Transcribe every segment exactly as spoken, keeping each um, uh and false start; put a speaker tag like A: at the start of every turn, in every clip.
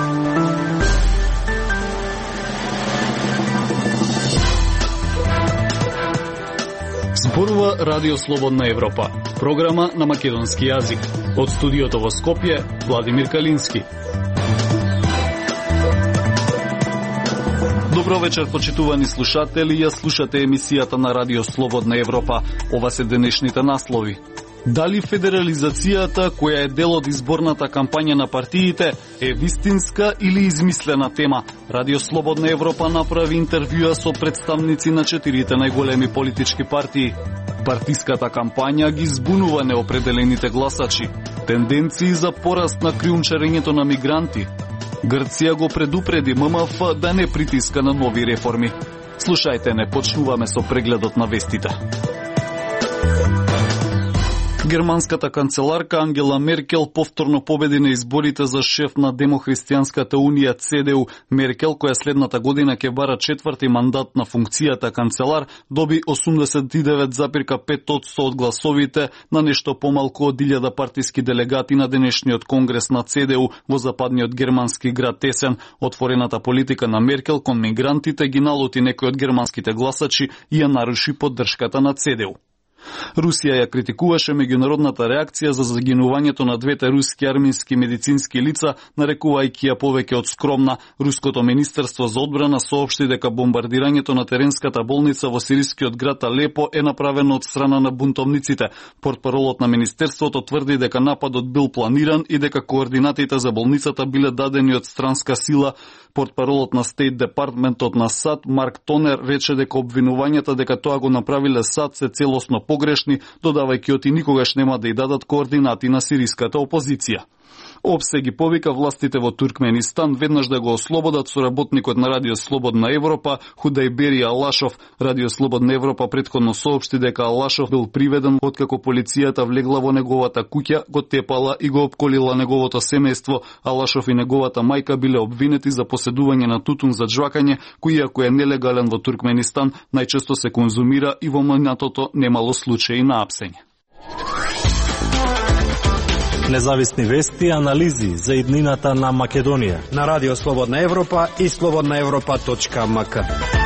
A: Зборува Радио Слободна Европа, програма на македонски јазик. Од студиото во Скопје, Владимир Калински. Добро вечер, почитувани слушатели, ја слушате емисијата на Радио Слободна Европа. Ова се денешните наслови. Дали федерализацијата, која е дел од изборната кампања на партиите, е вистинска или измислена тема? Радио Слободна Европа направи интервјуа со представници на четирите најголеми политички партии. Партиската кампања ги збунува неопределените гласачи. Тенденции за пораст на криумчарењето на мигранти. Грција го предупреди ММФ да не притиска на нови реформи. Слушајте, не почнуваме со прегледот на вестите. Германската канцеларка Ангела Меркел повторно победи на изборите за шеф на Демохристијанската унија Це Де У. Меркел, која следната година ќе бара четврти мандат на функцијата канцелар, доби осумдесет и девет запирка пет одсто од гласовите на нешто помалку од илјада партиски делегати на денешниот конгрес на Це Де У во западниот германски град Есен. Отворената политика на Меркел кон мигрантите ги налути некои од германските гласачи и ја наруши поддршката на Це Де У. Русија ја критикуваше меѓународната реакција за загинувањето на двете руски армиски медицински лица, нарекувајќи ја повеќе од скромна. Руското министерство за одбрана соопшти дека бомбардирањето на теренската болница во сирискиот град Алепо е направено од страна на бунтовниците. Портпаролот на министерството тврди дека нападот бил планиран и дека координатите за болницата биле дадени од странска сила. Портпаролот на Стейт Департментот на САД Марк Тонер рече дека обвинувањата дека тоа го направиле САД се целосно погрешни, додавајќи оти никогаш нема да ја дадат координати на сириската опозиција. ОПСЕ ги повика властите во Туркменистан веднаш да го ослободат соработникот на Радио Слободна Европа Худајбери Алашов. Радио Слободна Европа претходно соопшти дека Алашов бил приведен откако полицијата влегла во неговата куќа, го тепала и го опколила неговото семејство. Алашов и неговата мајка биле обвинети за поседување на тутун за џвакање, кој иако е нелегален во Туркменистан, најчесто се конзумира и во минатото немало случаи на апсење.
B: Независни вести и анализи за иднината на Македонија
C: на Радио Слободна Европа и слободна европа точка ем ка.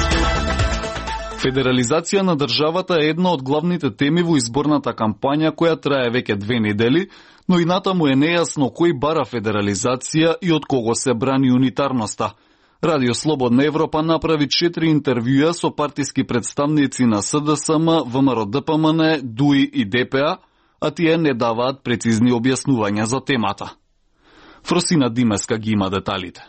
A: Федерализација на државата е една од главните теми во изборната кампања која трае веќе две недели, но и натаму е нејасно кој бара федерализација и од кого се брани унитарноста. Радио Слободна Европа направи четири интервјуа со партиски представници на С Д С М, В М Р Д П М Н, Д У И и Д П А, а тие не даваат прецизни објаснувања за темата. Фросина Димеска ги има деталите.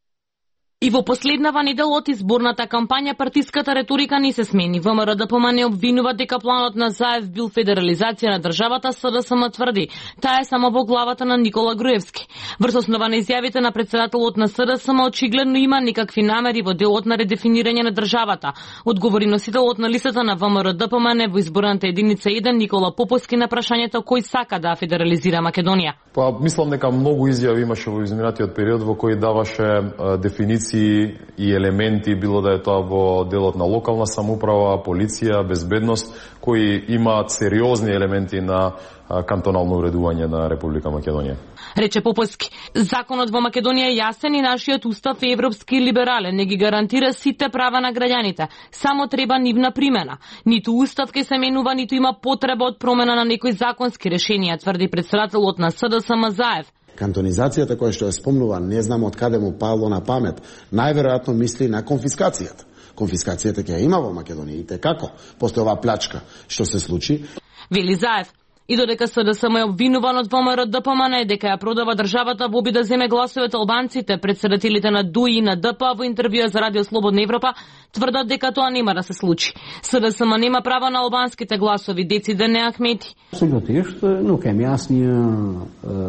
D: И во последнава недела од изборната кампања партиската реторика не се смени. В М Р Д П М не обвинува дека планот на Заев бил федерализација на државата, С Д С М тврди таа е само во главата на Никола Груевски. Врз основа на изјавите на претседателот на С Д С М очигледно има никакви намери во делот на редефинирање на државата. Одговори носителот на листата на В М Р Д П М во изборната единица еден Никола Поповски на прашањето кој сака да федерализира Македонија.
E: Па мислам дека многу изјави имаше во изминатиот период во кој даваше дефиниции и елементи, било да е тоа во делот на локална самоуправа, полиција, безбедност, кои имаат сериозни елементи на кантонално уредување на Република Македонија.
D: Рече Поповски, законот во Македонија е јасен и нашиот устав е европски и либерален, не ги гарантира сите права на граѓаните. Само треба нивна примена. Ниту устав ке се менува, ниту има потреба од промена на некои законски решенија, тврди претседателот на С Д С М Заев.
F: Кантонизацијата која што ја спомнува, не знам од каде му пало на памет, најверојатно мисли на конфискацијата. Конфискацијата ќе ја има во Македонија и те како, после оваа плачка што се случи.
D: Вели Заев. И додека С Д С М е обвинуван од В М Р Д П М Н дека ја продава државата во обид да земе гласовете албанците, претседателите на Д У И и на Д П А во интервјуа за Радио Слободна Европа тврдат дека тоа нема да се случи. С Д С М нема право на албанските гласови, дециден не Ахмети.
G: Абсолютно ешто, но кем јаснија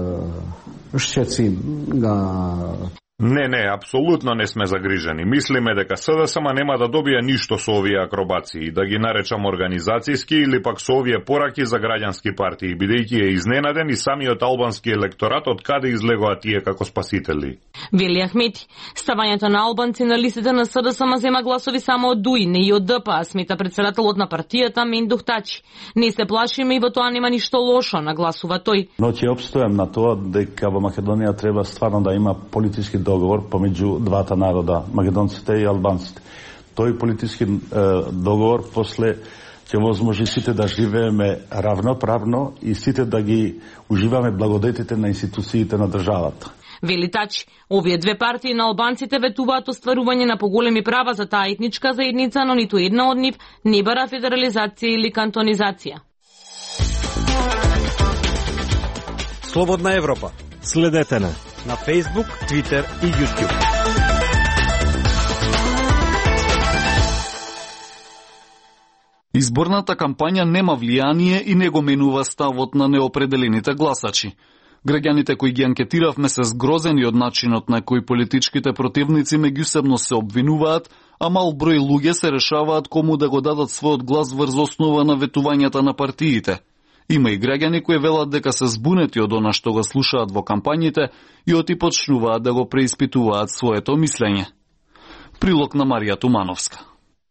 G: шчеци га
H: Не, не, апсолутно не сме загрижени. Мислиме дека С Д С М нема да добие ништо со овие акробации, да ги наречам организацијски или пак со овие пораки за граѓански партии, бидејќи е изненаден и самиот албански електорат од каде излегоа тие како спасители.
D: Вели Ахмети, ставањето на албанци на листите на С Д С М зема гласови само од Д У И, не и од Д П А, смета претседателот на партијата Мендух Тачи. Не се плашиме и во тоа нема ништо лошо, нагласува тој.
I: Но ќе опстојам на тоа дека во Македонија треба стварно да има политички договор помеѓу двата народа, македонците и албанците. Тој политички е, договор после ќе возможи сите да живееме равноправно и сите да ги уживаме благодетите на институциите на државата.
D: Вели Тачи, овие две партии на албанците ветуваат остварување на поголеми права за таа етничка заедница, но ниту една од нив не бара федерализација или кантонизација.
C: Слободна Европа.
B: Следете на
C: на Facebook, Twitter и YouTube.
A: Изборната кампања нема влијание и не го менува ставот на неопределените гласачи. Граѓаните кои ги анкетиравме се згрозени од начинот на кој политичките противници меѓусебно се обвинуваат, а мал број луѓе се решаваат кому да го дадат својот глас врз основа на ветувањата на партиите. Има и граѓани кои велат дека се збунети од она што го слушаат во кампањите и оти почнуваат да го преиспитуваат своето мислење. Прилог на Марија Тумановска.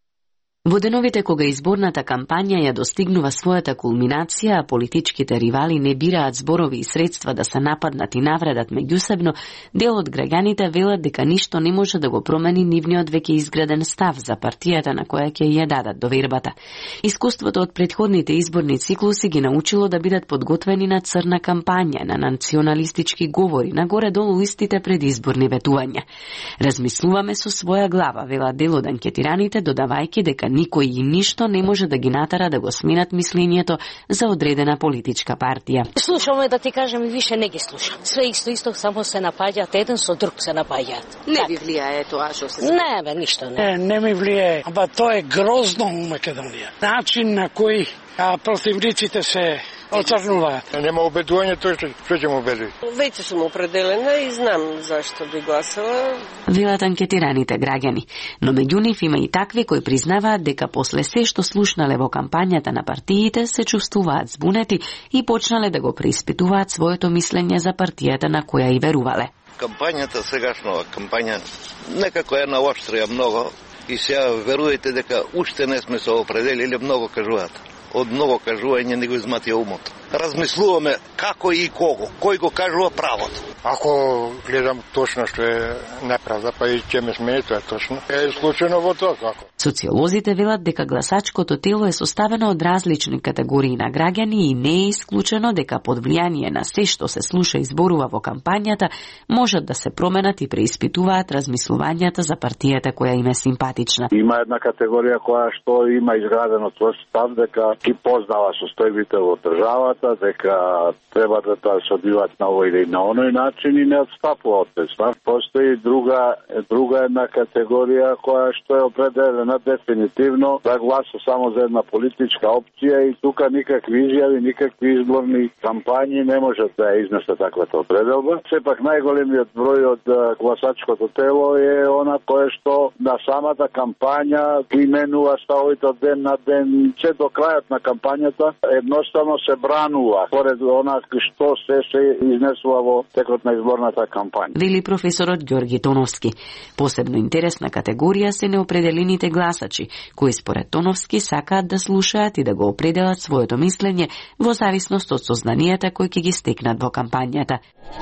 J: Во деновите кога изборната кампања ја достигнува својата кулминација, а политичките ривали не бираат зборови и средства да се нападнат и навредат меѓусебно, дел од граѓаните велат дека ништо не може да го промени нивниот веќе изграден став за партијата на која ќе ја дадат довербата. Искуството од претходните изборни циклуси ги научило да бидат подготвени на црна кампања, на националистички говори, нагоре-долу истите предизборни ветувања. Размислуваме со своја глава, велат дел од анкетираните, додавајќи дека никој и ништо не може да ги натара да го сменат мислењето за одредена политичка партија.
K: Слушаме, да ти кажем, и више не ги слушам. Све исто исто, само се напаѓаат, еден со друг се напаѓаат.
J: Не ви влијае тоа што се...
K: Не, бе, ништо не.
L: Не, не ми влијае, ама тоа е грозно у Македонија. Начин на кој а противниците се оцрнуваат.
M: Нема убедување тоа што што ќе му убеди.
N: Веќе сум определена и знам зашто би гласала.
J: Велат анкетираните граѓани, но меѓу нив има и такви кои признаваат дека после се што слушнале во кампањата на партиите се чувствуваат збунети и почнале да го преиспитуваат своето мислење за партијата на која и верувале.
O: Кампањата сегашнова кампања некако е наоштрија многу и сега верувајте дека уште не сме се определили, многу кажуваат. Од многу кажување не го изматија умот. Размислуваме како и кого, кој го кажува правото.
M: Ако гледам точно што е неправда, па и ќе ме смени, тоа е точно. Е случајно во тоа како.
J: Социолозите велат дека гласачкото тело е составено од различни категории на граѓани и не е исклучено дека под влијание на се што се слуша и зборува во кампањата можат да се променат и преиспитуваат размислувањата за партијата која им е симпатична.
P: Има една категорија која што има изградено тој став дека ги познава состојбите во државата, дека треба да тоа се одвиваат на овој или на оној начин и не отстапува од тој став. Постои друга друга една категорија која што е определена дефинитивно да гласа само за една политичка опција и тука никакви изјави, никакви изборни кампањи не можат да изнесат таквата определба. Сепак најголемиот број од гласачкото тело е она кое што на самата кампања ги менува ставовите од ден на ден, че до крајот на кампањата едноставно се бранува поред она што се се изнесува во текот на изборната кампања.
J: Вели професорот Ѓорги Тоновски. Посебно интересна категорија се неопределените гласачи, кои според Тоновски сакаат да слушаат и да го определат своето мислење во зависност од сознанијата кои ќе ги стекнат во кампањата.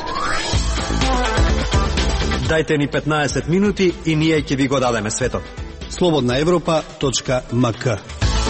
C: Дајте ни петнаесет минути и ние ќе ви го дадеме светот. слободна европа точка ем ка.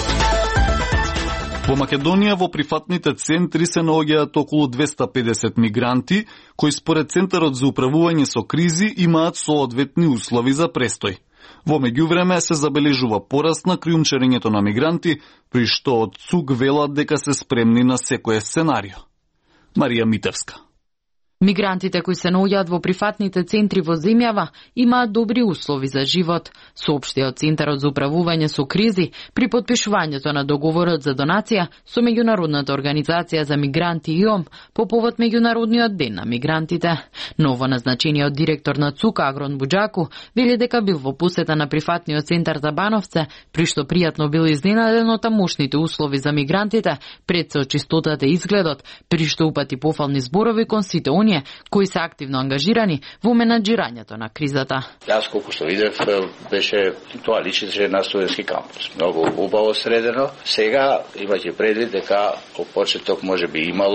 A: Во Македонија во прифатните центри се наоѓаат околу двесте и педесет мигранти, кои според Центарот за управување со кризи имаат соодветни услови за престој. Во меѓувреме се забележува пораст на криумчарењето на мигранти, при што од ЦУК велат дека се спремни на секој сценарио. Марија Митевска.
Q: Мигрантите кои се наоѓаат во прифатните центри во земјава имаат добри услови за живот, соопшти од Центарот за управување со кризи при подпишувањето на договорот за донација со Меѓународната организација за мигранти ИОМ по повод Меѓународниот ден на мигрантите. Ново назначениот директор на ЦУК Агрон Буџаку вели дека бил во посета на прифатниот центар за Бановце, при што пријатно бил изненаден од тамошните услови за мигрантите, пред се од чистотата и изгледот, при што упати пофални зборови кон сите кои се активно ангажирани во менаџирањето на кризата.
R: Јас колку што видев беше тоа личеше на студентски кампус. Многу убаво средено. Сега имајќи предвид дека во почеток може би имало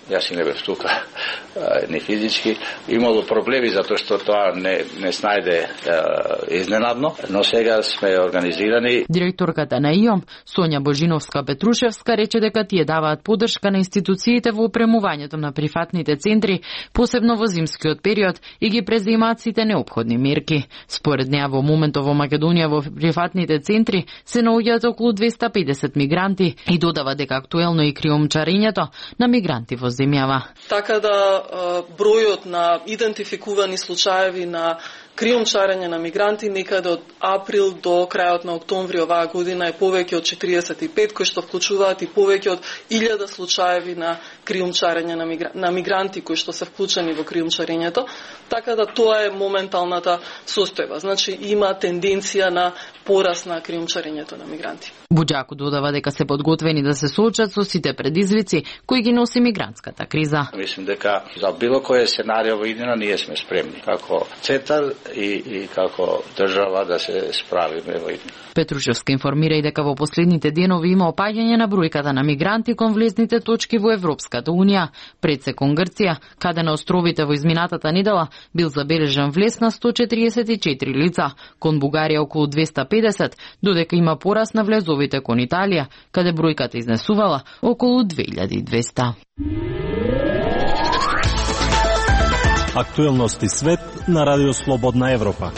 R: Јас и не бев тука, ни физички. Имало проблеми затоа што тоа не, не снајде изненадно, но сега сме организирани.
Q: Директорката на ИОМ, Сонја Божиновска-Петрушевска, рече дека тие даваат подршка на институциите во опремувањето на прифатните центри, посебно во зимскиот период, и ги преземаат сите неопходни мерки. Според неа во моментов во Македонија во прифатните центри се наоѓаат околу двеста и педесет мигранти и додава дека актуелно и криумчарењето на мигранти во земјава.
S: Така да бројот на идентификувани случаеви на криумчарење на мигранти некаде од април до крајот на октомври оваа година е повеќе од четиридесет и пет, кои што вклучуваат и повеќе од илјада случаеви на криумчарење на, мигра... на мигранти кои што се вклучени во криумчарењето. Така да тоа е моменталната состојба. Значи има тенденција на пораст на криумчарењето на мигранти.
Q: Буџако додава дека се подготвени да се соочат со сите предизвици кои ги носи мигрантската криза.
R: Мислим дека за било кој сценарио во иднина ние сме спремни како центар и, и како држава да се справиме во иднина.
Q: Петрушевска информира и дека во последните денови има опаѓање на бројката на мигранти кон влезните точки во Европската Унија, пред се кон Грција, каде на островите во изминатата недела бил забележан влез на сто четиридесет и четири лица, кон Бугарија околу двеста и педесет, додека има пораст на влезовите кон Италија, каде бројката изнесувала околу две илјади и двеста.
B: Актуелности свет на Радио Слободна Европа.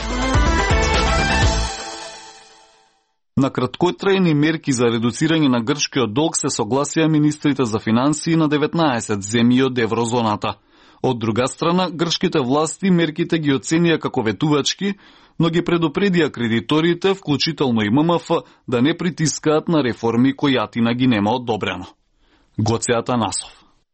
A: На краткотрајни мерки за редуцирање на грчкиот долг се согласија министрите за финансии на деветнаесет земји од еврозоната. Од друга страна, грчките власти мерките ги оценија како ветувачки, но ги предупредија кредиторите, вклучително и ММФ, да не притискаат на реформи кои Атина ги нема одобрено. Гоце Атанасов.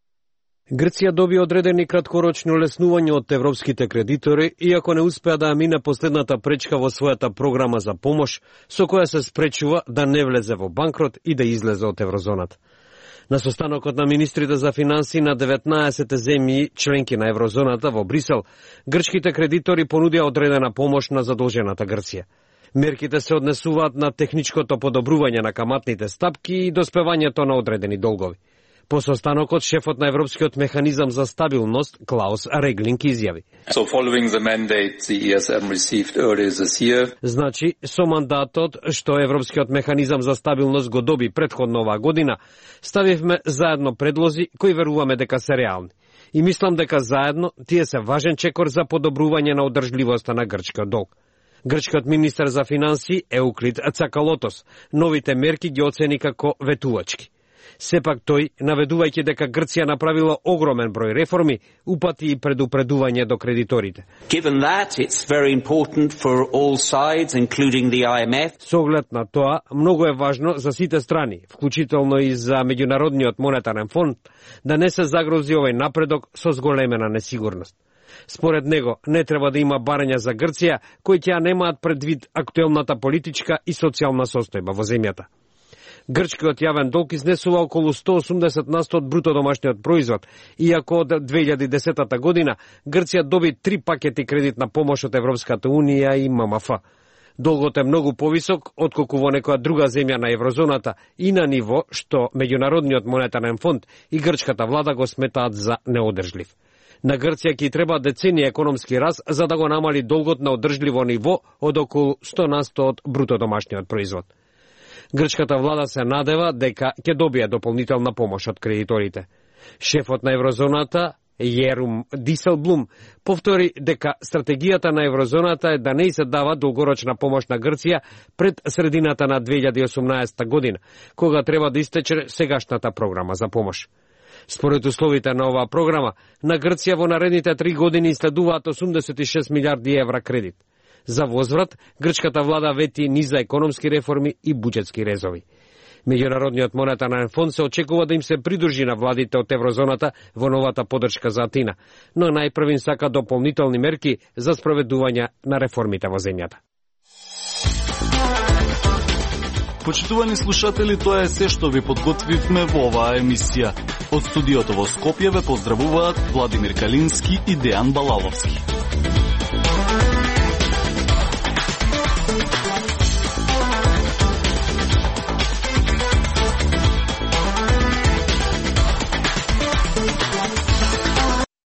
T: Грција доби одредени краткорочни олеснувања од европските кредитори, иако не успеа да мине последната пречка во својата програма за помош, со која се спречува да не влезе во банкрот и да излезе од еврозоната. На состанокот на министрите за финансии на деветнаесет земји членки на еврозоната во Брисел, грчките кредитори понудија одредена помош на задолжената Грција. Мерките се однесуваат на техничкото подобрување на каматните стапки и доспевањето на одредени долгови. По состанокот, шефот на Европскиот механизам за стабилност, Клаус Реглинг, изјави.
U: So following the mandate the E S M received earlier this year.
T: Значи, со мандатот што Европскиот механизам за стабилност го доби претходно оваа година, ставивме заедно предлози кои веруваме дека се реални. И мислам дека заедно тие се важен чекор за подобрување на одржливоста на грчкиот долг. Грчкиот министер за финансии Еуклид Цакалотос новите мерки ги оцени како ветувачки. Сепак тој, наведувајќи дека Грција направила огромен број реформи, упати и предупредување до кредиторите.
V: Given that, it's very important for all sides, including the I M F.
T: Со оглед на тоа, многу е важно за сите страни, вклучително и за Меѓународниот монетарен фонд, да не се загрози овој напредок со зголемена несигурност. Според него, не треба да има барања за Грција, кои ќе немаат предвид актуелната политичка и социјална состојба во земјата. Грчкиот јавен долг изнесува околу сто осумдесет на сто од бруто домашниот производ, иако од две илјади и десета година Грција доби три пакети кредитна помош од Европската Унија и ММФ. Долгот е многу повисок отколку во некоја друга земја на еврозоната и на ниво што Меѓународниот монетарен фонд и грчката влада го сметаат за неодржлив. На Грција ќе треба деценија економски раст за да го намали долгот на одржливо ниво од околу сто на сто од бруто домашниот производ. Грчката влада се надева дека ќе добие дополнителна помош од кредиторите. Шефот на еврозоната, Јерум Диселблум, повтори дека стратегијата на еврозоната е да не се дава долгорочна помош на Грција пред средината на две илјади и осумнаесета година, кога треба да истече сегашната програма за помош. Според условите на оваа програма, на Грција во наредните три години следуваат осумдесет и шест милиарди евра кредит. За возврат, грчката влада вети низа економски реформи и буџетски резови. Меѓународниот монетарен фонд се очекува да им се придружи на владите од еврозоната во новата подршка за Атина, но најпрво им сака дополнителни мерки за спроведување на реформите во земјата.
A: Почитувани слушатели, тоа е се што ви подготвивме во оваа емисија. Од студиото во Скопје ве поздравуваат Владимир Калински и Дејан Балаловски.